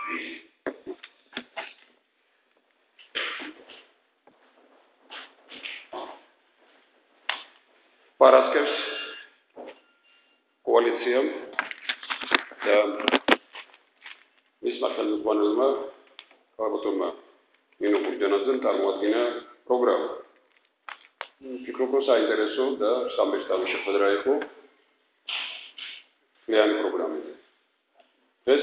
Paraskeps koalitsiyam და მისმა ხელმძღვანელმა ქალბატონმა ნინო გურჯანაძემ წარმოადგინა პროგრამა. ფიქრობ, რომ საინტერესო და სამბესტავი შეხვედრა იყო მთლიანი პროგრამით. ეს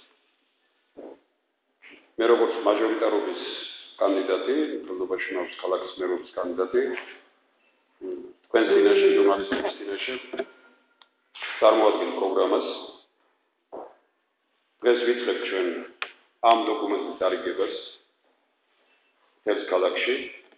მე როგორც მაჟორიტარობის კანდიდატი, მფლობელობაში ნავს ქალაქის მერობის კანდიდატი, თქვენს წინაშე, ჟურნალისტების წინაშე წარმოადგენ პროგრამას. დღეს ვიწყებ ჩვენ ამ დოკუმენტის დარიგებას მთელს ქალაქში.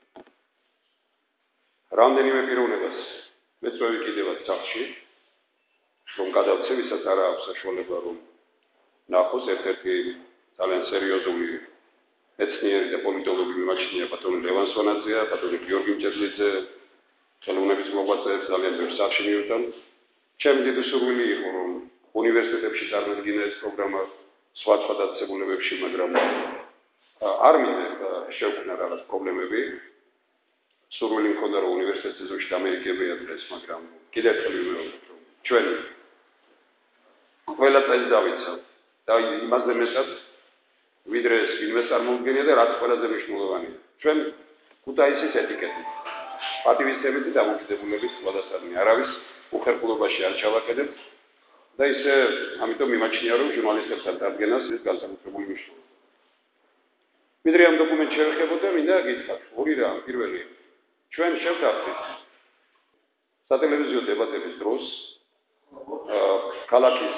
რამდენიმე პიროვნებას მეწვევი კიდევაც სახლში, რომ გადავცე, ვისაც არა აქვს საშუალება, რომ ნახოს ერთ-ერთი ძალიან სერიოზული მეცნიერი და პოლიტოლოგი მიმაჩნია ბატონი ლევან სვანაძეა, ბატონი გიორგი მჭედლიძე, ხელოვნების მოღვაწეებს ძალიან ბევრ სახლში მივიდნენ. ჩემი დიდი სურვილი იყო, რომ უნივერსიტეტებში წარმოადგინა ეს პროგრამა სხვა დაწესებულებებში, მაგრამ არ მინდა შევქმნა რაღაც პრობლემები. სურვილი მქონდა, რომ უნივერსიტეტზე ზოგადად ამერიკებია დღეს, მაგრამ კიდევ ერთხელ ვიმეორებ, რომ ჩვენ ყველა წელი დავიცავ და იმაზე მეტად ვიდრე ეს ვინმე წარმოუდგენია და რაც ყველაზე მნიშვნელოვანია. ჩვენ ქუთაისის ეტიკეტი, პატივისცემითი დამოკიდებულებით სხვადასხვანაირ არავის უხერხულობაში არ ჩავაკეთებ და ისე ამიტომ მიმაჩნია, რომ ჟურნალისტებთან დადგენას ეს განსაკუთრებული მნიშვნელობა. ვიდრე ამ დოკუმენტს შევეხებოდა, მინდა გითხრათ, ორი რამ. პირველი, ჩვენ შევთავაზეთ სატელევიზიო დებატების დროს ქალაქის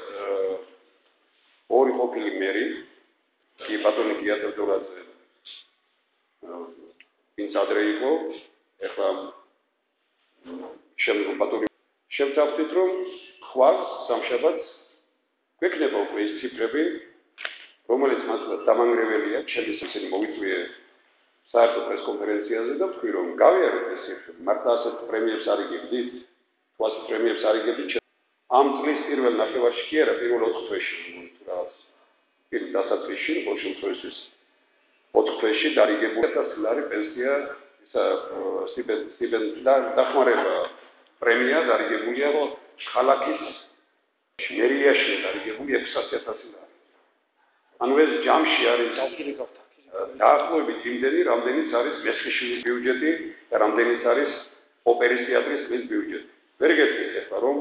ორი ყოფილი მერი, ბატონი გია თევდორაძე, ვინც ადრე იყო, ეხლა შემდგომ ბატონი შევთავაზეთ, რომ ხვალ სამშაბათს გვექნება უკვე ეს ციფრები, რომელიც მართლაც დამანგრეველია, ჩემს ისინი მოვიწვიე საერთო პრესკონფერენციაზე და ვთქვი, რომ გავიარეთ ეს ციფრები, მართლა ასეთ პრემიებს არ იგებდით, თუ ასეთ პრემიებს არ იგებდით, ამ წლის პირველ ნახევარში კი არა, პირველ 4 თვეში, რაღაც პირველ დასაწყისში, ყოველ შემთხვევაში 4 თვეში დარიგებული 1000 ლარი პენსია, სტიპენდია და დახმარება პრემია დარიგებულია ქალაქის მერიაში დარიგებული 600000 ლარი. ანუ ეს ჯამში არის დაახლოებით იმდენი, რამდენიც არის მესხიშვილის ბიუჯეტი და რამდენიც არის ოპერის თეატრის წლის ბიუჯეტი. ვერ გეტყვით ახლა, რომ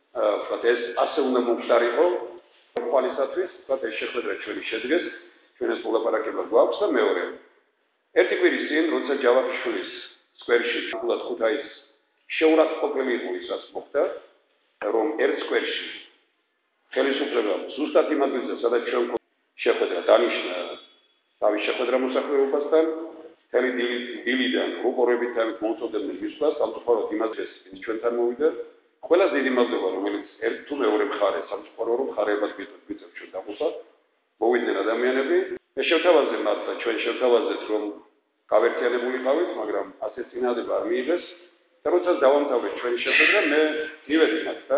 ეს ასე უნდა მომხდარიყო ყველასათვის, ეს შეხვედრა ჩვენი შედგეს, ჩვენ ეს მოლაპარაკება გვაქვს და მეორე. ერთი კვირის წინ, როცა ჯავახიშვილის სკვერში ჩულად ქუთაის შეურაცხყოფელი იყო ის, რაც მოხდა, რომ ერთ სკვერში ხელისუფლება ზუსტად იმ ადგილზე, სადაც ჩვენ შეხვედრა დანიშნა თავის შეხვედრა მოსახლეობასთან, მთელი დილიდან რუპორებით მოუწოდებდნენ მისვლას, სამწუხაროდ იმაზე, ვინც ჩვენთან მოვიდა, ყველაზე დიდი მადლობა, რომელიც ერთ თუ მეორე მხარე, სამწუხაროდ მხარეებად გვიწევს ჩვენ დაღუპვას, მოვიდნენ ადამიანები. მე შევთავაზე მათ და ჩვენ შევთავაზეთ, რომ გავერთიანებულიყავით, მაგრამ ასე წინადადება არ მიიღეს. და როცა დავამთავრეთ ჩვენი შეხვედრა, მე მივედი მათთან,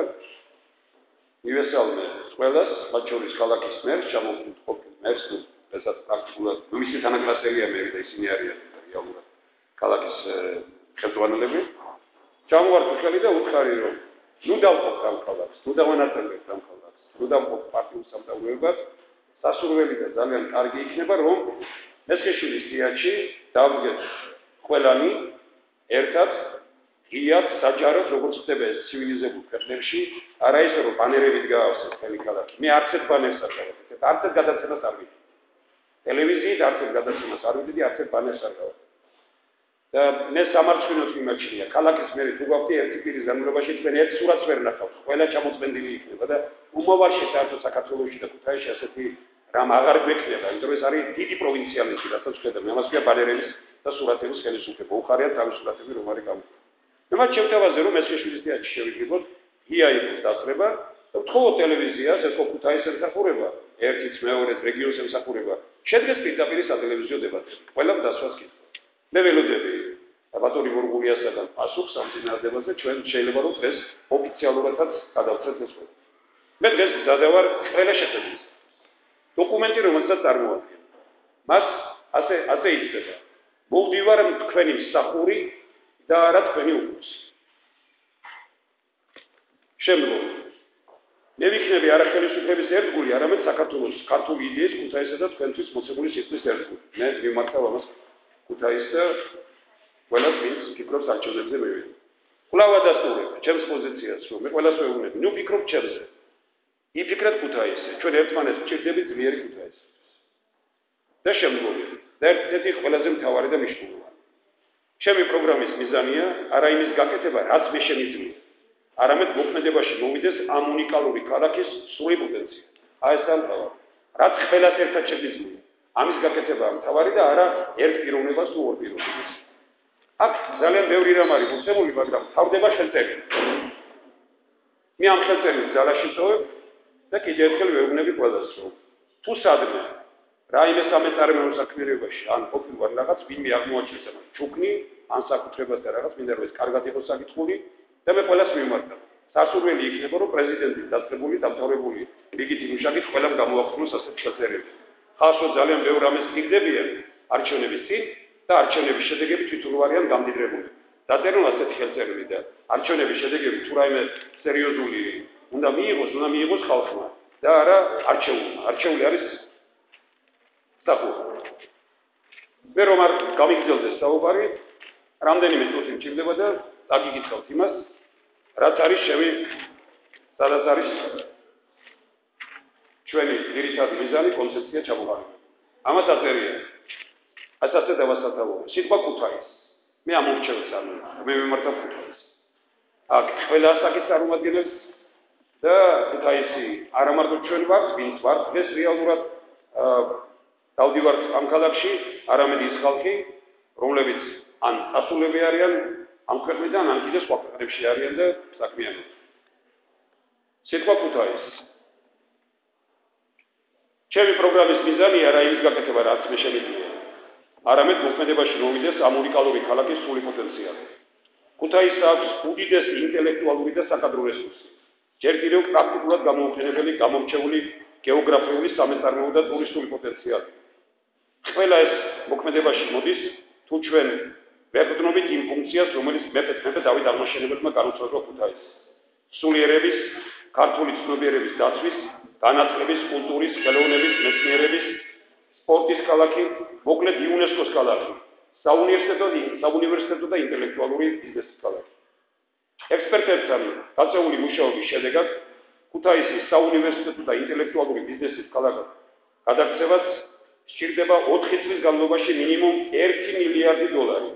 მივესალმე ყველას, მათ შორის ქალაქის მერს, ჩამოვთხოვთ მერს, ესაც პრაქტიკულად მისი თანაკლასელია მე და ისინი არიან რეალურად ქალაქის ხელმძღვანელები. ჩამოვარდ ხელი და უთხარი, რომ ნუ დავყოფთ ამ ქალაქს, ნუ დავანაწილებთ ამ ქალაქს, ნუ დავყოფთ პარტიულ სამთავროებას, სასურველი და ძალიან კარგი იქნება, რომ მესხიშვილის თეატრში დავდგეთ ყველანი ერთად ღიად საჯაროდ, როგორც ხდება ეს ცივილიზებულ ქვეყნებში, არა ისე რომ ბანერებით გაავსეთ მთელი ქალაქი. მე არც ერთ ბანერს არ გავაკეთებ, არც ერთ გადაცემას არ ვიდეო. ტელევიზიით არც ერთ გადაცემას არ ვიდეო, არც ერთ ბანერს არ გავაკეთებ. და მე სამარცხვინოდ მიმაჩნია, ქალაქის მერი თუ გვაქვს ერთი პირის განმავლობაში თქვენ ერთ სურათს ვერ ნახავთ, ყველა ჩამოწმენდილი იქნება და უმოვარში საერთოდ საქართველოში და ქუთაისში ასეთი რამ აღარ გვექნება, იმიტომ რომ ეს არის დიდი პროვინციალიზმი, რასაც ხედავ, ამას ქვია ბანერების და სურათების ხელისუფლება, უხარია თავის სურათები რომ არის გამო. მე მათ შევთავაზე, რომ მესხიშვილის თეატრში შევიდრიბოთ, ია-ის დასწრება და ვთხოვოთ ტელევიზიას, ეს ქუთაისს ემსახურება, ერთიც მეორეს რეგიონს ემსახურება. შედგეს პირდაპირ სატელევიზიო დებატები. ყველამ დასვას კითხვა. მე ველოდები ბატონი გურგულიასთან პასუხს ამ წინადადებაზე, ჩვენ შეიძლება რომ დღეს ოფიციალურადაც გადავწყვეტ ეს ყველა. მე დღეს გადავარ ყველა შეხვედრის. დოკუმენტი რომელსაც წარმოადგენს. მას ასე იწდება. მოვდივარ თქვენი მსახური და არა თქვენი უფროსი. შემდგომ მე ვიქნები არა ხელისუფლების ერთგული, არამედ საქართველოს ქართული იდეის ქუთაისსა და თქვენთვის მოცემული სიტყვის ერთგული. მე მიმართავ ამას ქუთაისს და ყველას ვინც ფიქრობს არჩევნებზე მივიდა. კვლავ ადასტურებ ჩემს პოზიციას, რომ მე ყველას ვეუბნები, ნუ ფიქრობ ჩემზე. იფიქრეთ ქუთაისზე, ჩვენ ერთმანეთს ვჭირდებით ძლიერი ქუთაისი. და შემდგომი და ერთ-ერთი ყველაზე მთავარი და მნიშვნელოვანი. ჩემი პროგრამის მიზანია არა იმის გაკეთება, რაც მე შემიძლია. არამედ მოქმედებაში მოვიდეს ამ უნიკალური ქალაქის სრული პოტენციალი. აი ეს ამთავრა. რაც ყველას ერთად შეგვიძლია. ამის გაკეთებაა მთავარი და არა ერთ პიროვნებას თუ ორ პიროვნებას. აქ ძალიან ბევრი რამ არის მოცემული, მაგრამ თავდება ხელწერილი. მე ამ ხელწერილს ძალაში წოვებ და კიდევ ერთხელ ვეუბნები ყველას, რომ თუ სადმე რაიმე სამეწარმეო საქმიანობაში ან ყოფილვარ რაღაც ვინმე აღმოაჩენს ამ ჩუქნი ან საკუთრებას და რაღაც მინდა რომ ეს კარგად იყოს საკითხული და მე ყველას მიმართავ. სასურველი იქნება რომ პრეზიდენტის დაწყებული დამთავრებული რიგითი მუშაკით ყველამ გამოახსნოს ასეთი ხელწერილი. ხალხო ძალიან ბევრ რამეს მიგდებიან არჩევნების წინ და არჩევნების შედეგები თვითონ არიან გამდიდრებული. დაწერონ ასეთი ხელწერილი და არჩევნების შედეგები თუ რაიმე სერიოზული უნდა მიიღოს ხალხმა და არა არჩეულმა. არჩეული არის საკუთი. მე რომ არ გამიგრძელდეს საუბარი, რამდენიმე წუთი მჭირდება და დაგიკითხავთ იმას, რაც არის სადაც არის ჩვენი ძირითადი მიზანი კონცეფცია ჩამოყალიბება. ამას აწერია. ასე დავასათავო. სიტყვა ქუთაისი. მე ამორჩევს ამ მე მიმართავ ქუთაისს. აქ ყველა ასაკის წარმომადგენლებს და ქუთაისი არა მარტო ჩვენ ვართ, ვინც ვართ ეს რეალურად დავდივართ ამ ქალაქში, არამედ ის ხალხი, რომლებიც ან ასულები არიან ამ ქვეყნიდან, ან კიდე სხვა ქვეყნებში არიან და საქმიანობენ. სიტყვა ქუთაისი. ჩემი პროგრამის მიზანია რა იმის გაკეთება, რაც მე შემიძლია. არამედ მოქმედებაში მოვიდეს ამ უნიკალური ქალაქის სრული პოტენციალი. ქუთაისს აქვს უდიდესი ინტელექტუალური და საკადრო რესურსი. ჯერ კიდევ პრაქტიკულად გამოუყენებელი გამორჩეული გეოგრაფიული, სამეწარმეო და ტურისტული პოტენციალი. ყველა ეს მოქმედებაში მოდის, თუ ჩვენ ვეყრდნობით იმ ფუნქციას, რომელიც მეფე დავით აღმაშენებელმა განუწყვეტა ქუთაისს. სულიერების, ქართული ცნობიერების დაცვის, განათლების, კულტურის, ხელოვნების, მეცნიერების, სპორტის ქალაქი, მოკლედ იუნესკოს ქალაქი, საუნივერსიტეტო და ინტელექტუალური ბიზნესის ქალაქი. ექსპერტებთან გაწეული მუშაობის შედეგად ქუთაისის საუნივერსიტეტო და ინტელექტუალური ბიზნესის ქალაქად გადაქცევას სჭირდება 4 წლის განმავლობაში მინიმუმ 1 მილიარდი დოლარი.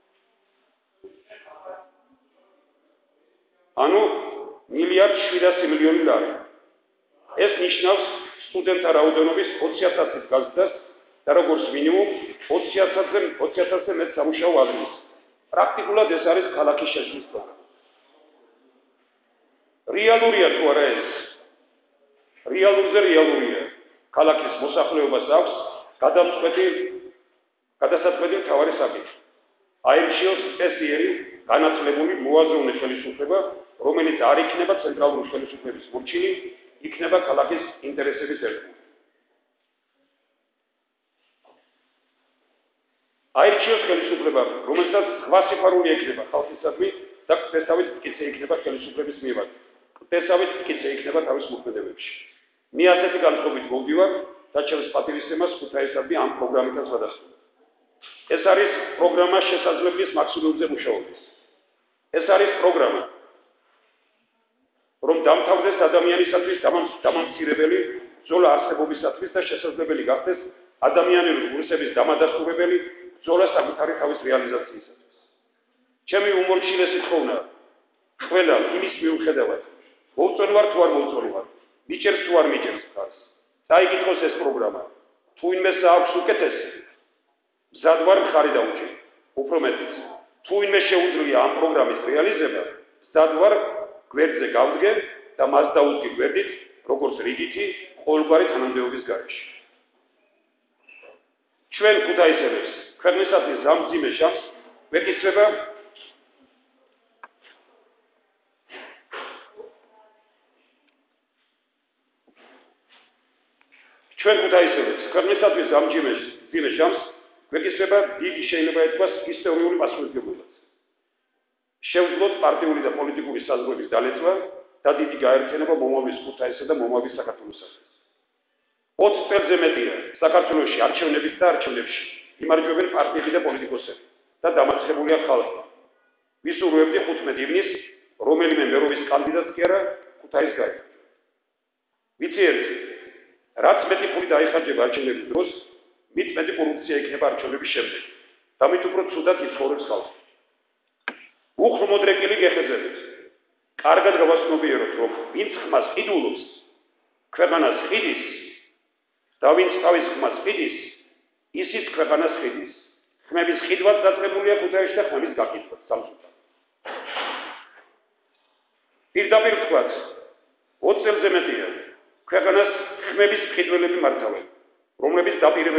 ანუ 1,7 ლარი. ეს ნიშნავს სტუდენტთა რაოდენობის 20,000-ის გაზრდას და როგორც მინიმუმ 20,000-ზე მეტ სამუშაო ადგილს. პრაქტიკულად ეს არის ქალაქის შექმნის პროგრამა. რეალურია თუ არა ეს? რეალურია. ქალაქის მოსახლეობას აქვს გადასაწყვეტი მთავარი საკითხი. აირჩიოს წესიერი, განათლებული, მოაზროვნე ხელისუფლება, რომელიც არ იქნება ცენტრალური ხელისუფლების მორჩილი, იქნება ქალაქის ინტერესების ერთგული. აირჩიოს ხელისუფლება, რომელსაც სხვა სიყვარული ექნება ხალხისადმი და წესავით მტკიცე იქნება ხელისუფლების მიმართ. წესავით მტკიცე იქნება თავის მოქმედებებში. მე ასეთი განწყობით მოვდივარ და ჩემს პატივისცემას ქუთაისადმი ამ პროგრამითაც ვადასტურებ. ეს არის პროგრამა შესაძლებლობის მაქსიმუმზე მუშაობის. ეს არის პროგრამა, რომ დამთავრდეს ადამიანისათვის დამამცირებელი ბრძოლა არსებობისათვის და შესაძლებელი გახდეს ადამიანური რესურსების დამადასტურებელი ბრძოლა საკუთარი თავის რეალიზაციისათვის. ჩემი უმორჩილესი თხოვნა ყველა იმის მიუხედავად, მოუწონი ვარ თუ არ მოუწონი ვარ, მიჭერს თუ არ მიჭერს ხარს. დაიკითხოს ეს პროგრამა. თუ ვინმეს აქვს უკეთესი, მზად ვარ მხარი დაუჭირ. უფრო მეტიც, თუ ვინმე შეუძლია ამ პროგრამის რეალიზება, მზად ვარ გვერდზე გავდგე და მას დაუდგე გვერდით, როგორც რიგითი ყოველგვარი თანამდებობის გარეშე. ჩვენ ქუთაისელებს ქვეყნისათვის ზამძიმე შანსს ვეკისრება ჩვენ ქუთაისელებს ქვეყნისათვის გამჭირვეს ძიმე ჟამს გვეკისრება დიდი შეიძლება ეთქვას ისტორიული პასუხისმგებლობაც. შევძლოთ პარტიული და პოლიტიკური საზღვრების დალეწვა და დიდი გაერთიანება მომავლის ქუთაისსა და მომავლის საქართველოსათვის. 20 წელზე მეტია საქართველოში არჩევნებით და არჩევნებში იმარჯვებენ პარტიები და პოლიტიკოსები და დამარცხებულია ხალხი. ვისურვებდი 15 ივნისს რომელიმე მერობის კანდიდატს კი არა ქუთაისს გაიგო. ვიცი ერთი, რაც მეტი ფული დაიხარჯება არჩევნების დროს, მით მეტი კორუფცია იქნება არჩევნების შემდეგ. და მით უფრო ცუდად იცხოვრებს ხალხი. უხრმოდრეკილი გეხეძებით. კარგად გავაცნობიეროთ, რომ ვინც ხმას ყიდულობს, ქვეყანას ყიდის და ვინც თავის ხმას ყიდის, ისიც ქვეყანას ყიდის. ხმების ყიდვაც დაწყებულია ქუთაისში და ხმების გაკითვაც სამსუქად. პირდაპირ ვთქვათ, 20 წელზე მეტია ქვეყანას ხმების ყიდველები მართავენ, რომლებიც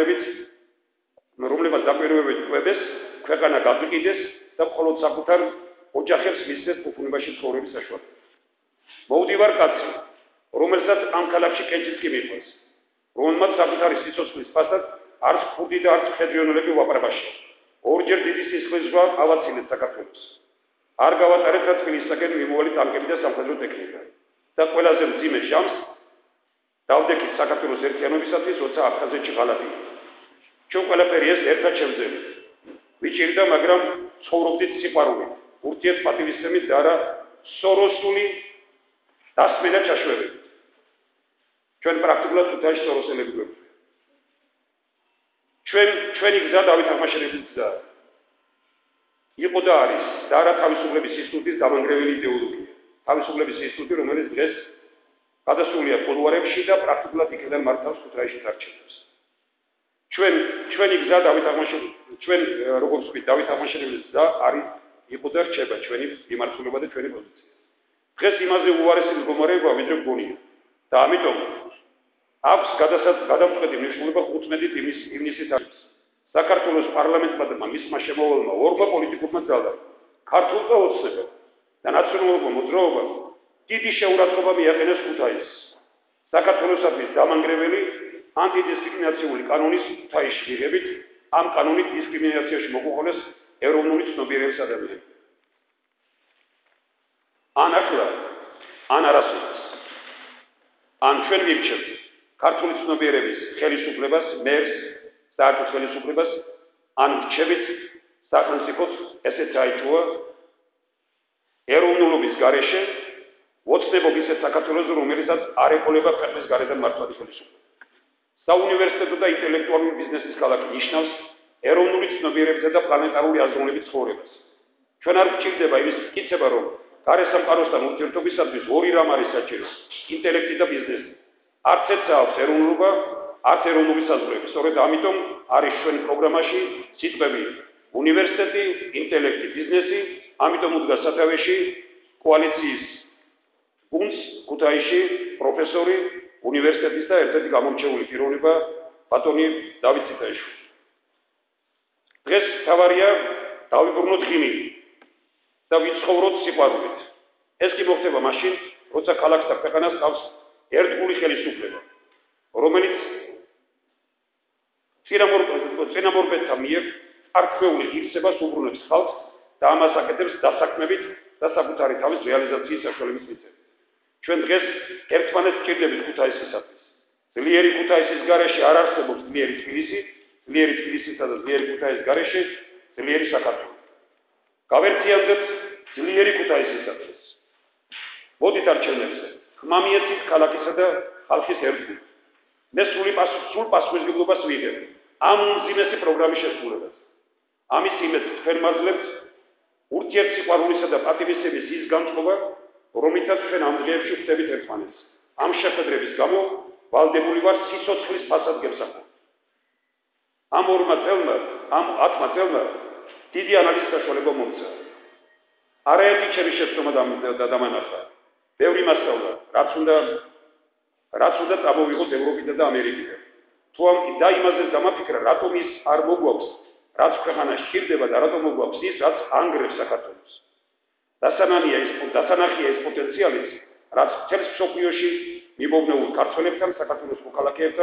დაპირებებით ყვებეს, ქვეყანა გაყიდეს და მხოლოდ საკუთარ ოჯახებს მისცეს ფუფუნებაში ცხოვრების საშუალება. მოვდივარ კაცი, რომელსაც ამ ქალაქში კენჭიც კი მიყვეს, რომელმაც საკუთარი სიცოცხლის ფასად არც ქურდი და არც მხედრიონელები უაპარებაში. ორჯერ დიდი სისხლის ზღვა ავაცილეთ საქართველოს. არ გავატარეთ რა თბილისისაკენ მიმოვალი ტანკები და სამხედრო ტექნიკა. და ყველაზე მძიმე ჟამს დავდექით საქართველოს ერთიანობისათვის, როცა აფხაზეთში ღალატი იყო. ჩვენ ყველაფერი ეს ერთად შევძლებთ. ვიჭირდა, მაგრამ ცხოვრობდით სიყვარულით, ურთიერთპატივისცემით და არა სოროსული დასმენა ჩაშვებებით. ჩვენ პრაქტიკულად ქუთაისში სოროსელები გვექცევით. ჩვენი გზა დავით აღმაშენებლის გზა იყო და არის და არა თავისუფლების ინსტიტუტის დამანგრეველი იდეოლოგია. თავისუფლების ინსტიტუტი, რომელიც დღეს გადასულია კულუარებში და პრაქტიკულად იქიდან მართავს ქუთაისში არჩევნებს. ჩვენი გზა დავით აღმაშენებლის გზა არის იყო და რჩება ჩვენი მიმართულება და ჩვენი პოზიცია. დღეს იმაზე უარესი მდგომარეობა ვიდრე გონია და ამიტომ აქვს გადამწყვეტი მნიშვნელობა 15 ივნისის არის. საქართველოს პარლამენტმა და მისმა შემოვალმა ორმა პოლიტიკურმა ძალამ, ქართულ და ოცნებამ და ნაციონალურმა მოძრაობამ დიდი შეურაცხყოფა მიაყენეს ქუთაისს. საქართველოსათვის დამანგრეველი ანტიდისკრიმინაციული კანონის ქუთაისში მიღებით, ამ კანონით დისკრიმინაციაში მოგვიყოლეს ეროვნული ცნობიერების ადამიანები. ან ახლა, ან არასოდეს. ან ჩვენ ვირჩევთ ქართული ცნობიერების ხელისუფლებას, მერს, საერთო ხელისუფლებას, ან ვირჩევთ სახელმწიფოს ესეთ დაიჭრა ეროვნულობის გარეშე, ოცნებობ ისეთ საქართველოს, რომელსაც არ ეყოლება ქვეყნის გარედან მართვადი ხელისუფლება. საუნივერსიტეტო და ინტელექტუალური ბიზნესის ქალაქი ნიშნავს ეროვნული ცნობიერებისა და პლანეტარული აზროვნების ცხოვრებას. ჩვენ არ გვჭირდება იმის მტკიცება, რომ გარესამყაროსთან ურთიერთობისათვის ორი რამ არის საჭირო: ინტელექტი და ბიზნესი. არც ერთს აქვს ეროვნულობა, არც ეროვნული საზღვრები. სწორედ ამიტომ არის ჩვენ პროგრამაში სიტყვები უნივერსიტეტი, ინტელექტი, ბიზნესი, ამიტომ უდგა სათავეში კოალიციის გუნდს ქუთაისში პროფესორი უნივერსიტეტის და ერთ-ერთი გამორჩეული პიროვნება ბატონი დავით ციტაიშვილი. დღეს თავარია დავიბრუნოთ ღიმილი და ვიცხოვროთ სიყვარულით. ეს კი მოხდება მაშინ, როცა ქალაქს და ქვეყანას ყავს ერთგული ხელისუფლება, რომელიც წინამორბედთა მიერ არქმეული ღირსებას უბრუნებს ხალხს და ამას აკეთებს დასაქმებით და საკუთარი თავის რეალიზაციის საშუალების მიზეზით. ჩვენ დღეს ერთმანეთს ვჭირდებით ქუთაისისათვის. ძლიერი ქუთაისის გარეშე არ არსებობს ძლიერი თბილისი, ძლიერი თბილისისა და ძლიერი ქუთაისის გარეშე ძლიერი საქართველო. გავერთიანდეთ ძლიერი ქუთაისისათვის. მოდით არჩევნებზე. ხმამიაცით ქალაქისა და ხალხის ერთგული. მე სულ პასუხისმგებლობას ვიღებ ამ უმძიმესი პროგრამის შესრულებას. ამის იმედს თქვენ მაძლევთ ურთიერთსიყვარულისა და პატივისცემის ის განწყობა, რომლითაც ჩვენ ამ დღეებში ვხვდებით ერთმანეთს. ამ შეხვედრების გამო ვალდებული ვარ სიცოცხლის ფასად გემსახურება. ამ 10 წელმა დიდი ანალიზის საშუალება მომცა. არაერთი ჩემი შეცდომა დამანახა. ბევრი მასწავლა, რაც უნდა წამოვიღოთ ევროპიდან და ამერიკიდან. თუ და იმაზე დამაფიქრა, რატომ ის არ მოგვაქვს, რაც ქვეყანას სჭირდება და რატომ მოგვაქვს ის, რაც ანგრევს საქართველოს. დასანახია ის პოტენციალიც, რაც მთელს მსოფლიოში მიმობნეულ ქართველებთან, საქართველოს მოქალაქეებთან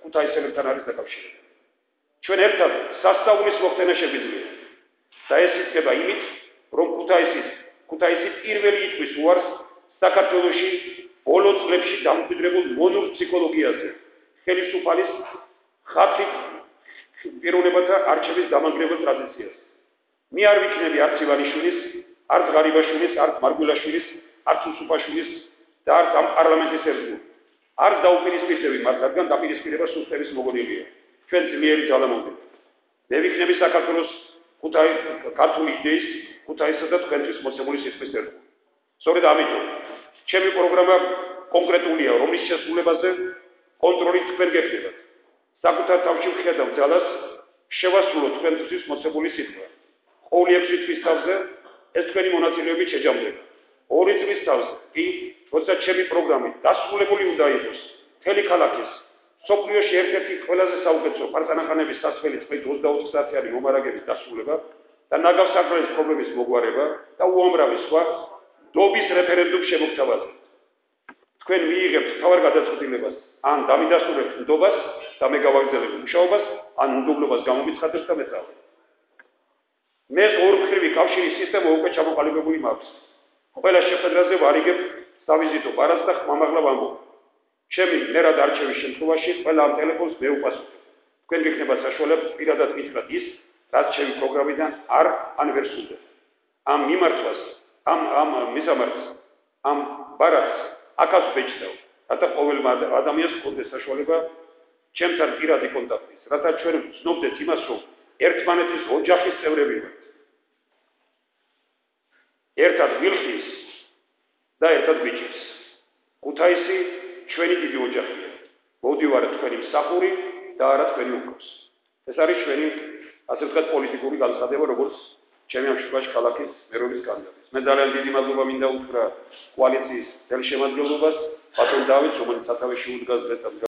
ქუთაისელებთან არის დაკავშირებული. ჩვენ ერთად სასწაულის მოხდენა შეგვიძლია. და ეს იქნება იმით, რომ ქუთაისი პირველი იტყვის უარს საქართველოში ბოლო წლებში დამკვიდრებულ მონურ ფსიქოლოგიაზე, ხელისუფალის ხალხით პიროვნებათა არჩევის დამანგრეველ ტრადიციას. მე არ ვიქნები არც ივანიშვილის, არც ღარიბაშვილის, არც მარგულაშვილის, არც უსუფაშვილის და არც ამ პარლამენტის ერთგული. არც დაუპირისპირდები მათ, რადგან დაპირისპირება სუსტების მოგონილია. ჩვენ ძლიერი ძალამონდები. მე ვიქნები საქართველოს ქართული იდეის, ქუთაისსა და თქვენთვის მოცემული სიტყვის ერთგული. სწორედ ამიტომ ჩემი პროგრამა კონკრეტულია, რომლის შესრულებაზე კონტროლი თქვენ გექნებათ. საკუთარ თავში ვხედავ ძალას შევასრულოთ თქვენთვის მოცემული სიტყვა. ყოველი 6 თვის თავზე ეს თქვენი მონაწილეობით შეჯამდება. 2 წლის თავზე კი, როცა ჩემი პროგრამი დასრულებული უნდა იყოს მთელი ქალაქის სოფლიოში ერთ-ერთი ყველაზე საუკეთესო პარტანახანების სასწრელი წვით 24 საათიანი მომარაგების დასრულება და ნაგავსაგრელის პრობლემის მოგვარება და უამრავი სხვა დობის რეფერენდუმის შემოგთავაზება. თქვენ მიიღებთ თავარ გადაწყვეტილებას ან დამიდასტურებთ ნდობას და მე გავაგრძელებ მუშაობას, ან უნდობლობას გამომიცხადებს და მეწავე. მე ორმხრივი კავშირის სისტემა უკვე ჩამოყალიბებული მაქვს. ყველა შეხვედრაზე ვარიგებ სავიზიტო პარას და ხმამაღლა ვამბობ. ჩემი მერად არჩევის შემთხვევაში ყველა ამ ტელეფონს მე ვუპასუხებ. თქვენ გექნებათ საშუალება პირადად მითხრათ ის, რაც ჩემი პროგრამიდან არ ვერ სურდეთ. ამ მიმართვას, ამ მისამართს, ამ პარას აკაც ვეჭდავ. რათა ყოველმა ადამიანს ჰქონდეს საშუალება ჩემთან პირადი კონტაქტის, რათა ჩვენ ვცნობდეთ იმას, რომ ერთმანეთის ოჯახის წევრები ვართ. ერთად ვილხის და ერთად ვიჭირს. ქუთაისი ჩვენი დიდი ოჯახია. მოვდივართ თქვენი მსახური და არა თქვენი უკროს. ეს არის ჩვენი, ასე ვთქვათ, პოლიტიკური განცხადება, როგორც ჩემი ამ შემთხვევაში ქალაქის მერობის კანდიდატის. მე ძალიან დიდი მადლობა მინდა უთხრა კოალიციის მთელ შემადგენლობას, ბატონ დავითს, რომელიც სათავეში უდგას დღეს ამ